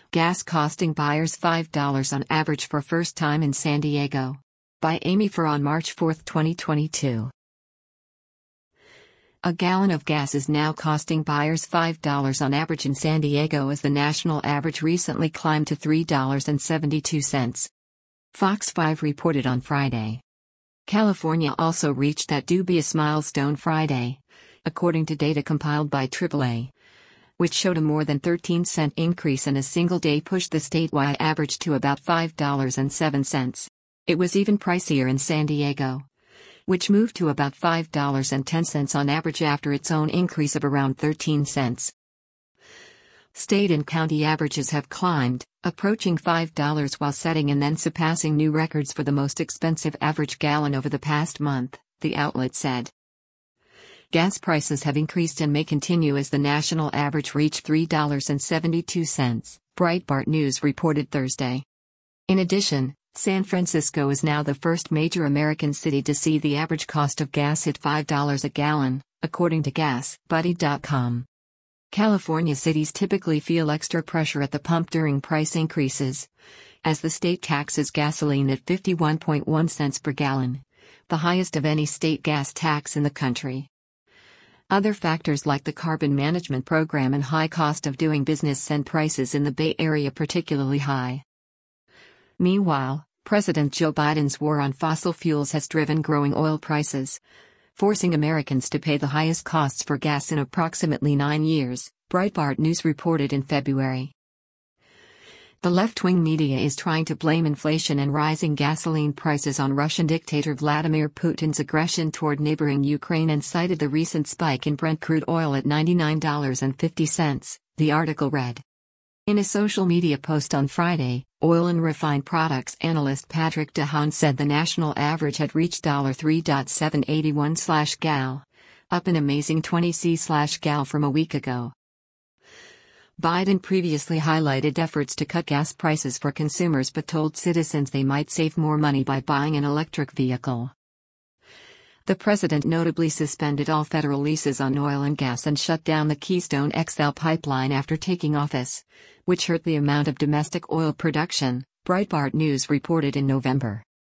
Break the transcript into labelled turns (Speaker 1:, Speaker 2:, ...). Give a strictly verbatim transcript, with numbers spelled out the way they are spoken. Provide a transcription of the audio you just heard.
Speaker 1: Gas costing buyers five dollars on average for first time in San Diego. By Amy Farr on March fourth, twenty twenty-two. A gallon of gas is now costing buyers five dollars on average in San Diego as the national average recently climbed to three dollars and seventy-two cents. Fox five reported on Friday. California also reached that dubious milestone Friday, according to data compiled by triple A, which showed a more than thirteen cent increase in a single day pushed the statewide average to about five dollars and seven cents. It was even pricier in San Diego, which moved to about five dollars and ten cents on average after its own increase of around thirteen cents. State and county averages have climbed, approaching five dollars while setting and then surpassing new records for the most expensive average gallon over the past month, the outlet said. Gas prices have increased and may continue as the national average reached three dollars and seventy-two cents, Breitbart News reported Thursday. In addition, San Francisco is now the first major American city to see the average cost of gas hit five dollars a gallon, according to gas buddy dot com. California cities typically feel extra pressure at the pump during price increases, as the state taxes gasoline at fifty-one point one cents per gallon, the highest of any state gas tax in the country. Other factors like the carbon management program and high cost of doing business send prices in the Bay Area particularly high. Meanwhile, President Joe Biden's war on fossil fuels has driven growing oil prices, forcing Americans to pay the highest costs for gas in approximately nine years, Breitbart News reported in February. The left-wing media is trying to blame inflation and rising gasoline prices on Russian dictator Vladimir Putin's aggression toward neighboring Ukraine and cited the recent spike in Brent crude oil at ninety-nine dollars and fifty cents, the article read. In a social media post on Friday, oil and refined products analyst Patrick DeHaan said the national average had reached three dollars and seven cents eighty-one per gallon, up an amazing twenty cents per gallon from a week ago. Biden previously highlighted efforts to cut gas prices for consumers but told citizens they might save more money by buying an electric vehicle. The president notably suspended all federal leases on oil and gas and shut down the Keystone X L pipeline after taking office, which hurt the amount of domestic oil production, Breitbart News reported in November.